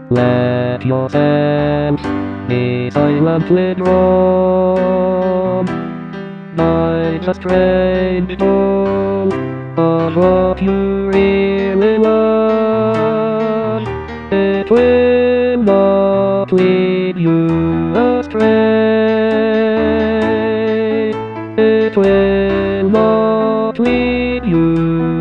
Let your sense be silently drawn by the strange pull of what you really want. It will not lead you astray. It will not lead you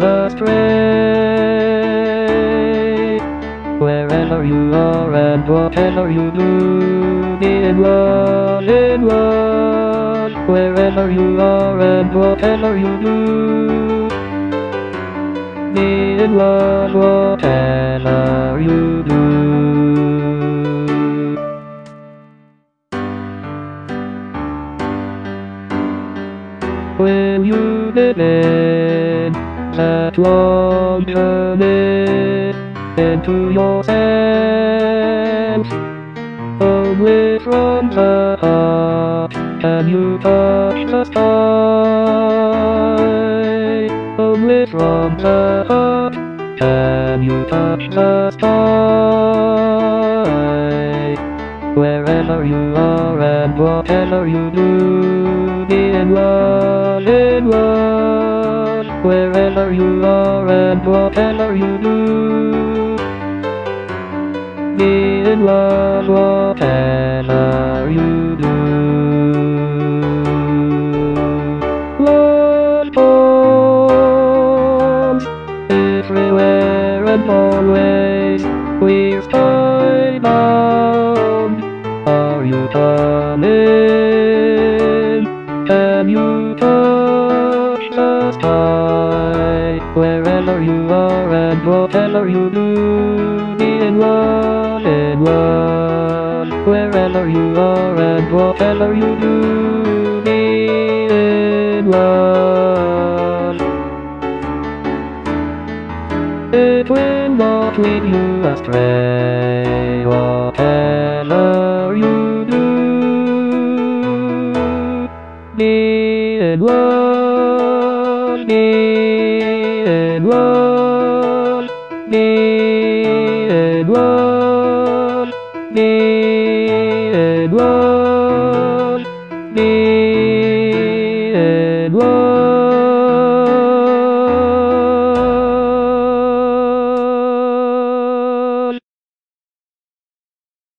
astray. Wherever you are and whatever you do, be in one, in one. Wherever you are and whatever you do, be in one, whatever you do. Will you begin that long journey into your sense? Only from the heart can you touch the sky. Only from the heart can you touch the sky. Wherever you are and whatever you do, be in one, in one. Wherever you are and whatever you do, be in one, whatever you do. Love forms everywhere and always. We're sky-bound. Are you coming? Can you touch the sky? Wherever you are and whatever you do, be in one, in one. Wherever you are and whatever you do, be in one. It will not lead you astray, whatever you do. Be in one, be in one, be in one, be in one, be in one.